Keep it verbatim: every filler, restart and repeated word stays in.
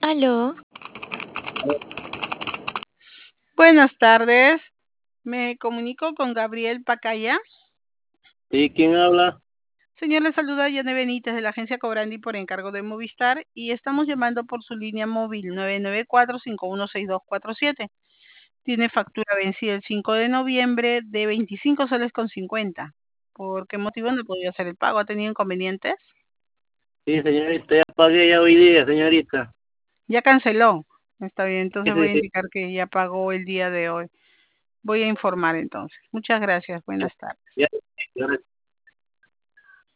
Aló. Buenas tardes, me comunico con Gabriel Pacaya. ¿Sí? ¿Quién habla? Señor, le saluda Yane Benítez de la agencia Cobrandi por encargo de Movistar y estamos llamando por su línea móvil nueve nueve cuatro, cinco uno seis dos cuatro siete. Tiene factura vencida el cinco de noviembre de veinticinco soles con cincuenta. ¿Por qué motivo no podía hacer el pago? ¿Ha tenido inconvenientes? Sí, señorita, ya pagué ya hoy día, señorita. Ya canceló. Está bien, entonces Sí, voy sí, a sí. indicar que ya pagó el día de hoy. Voy a informar entonces. Muchas gracias. Buenas tardes. Ya, ya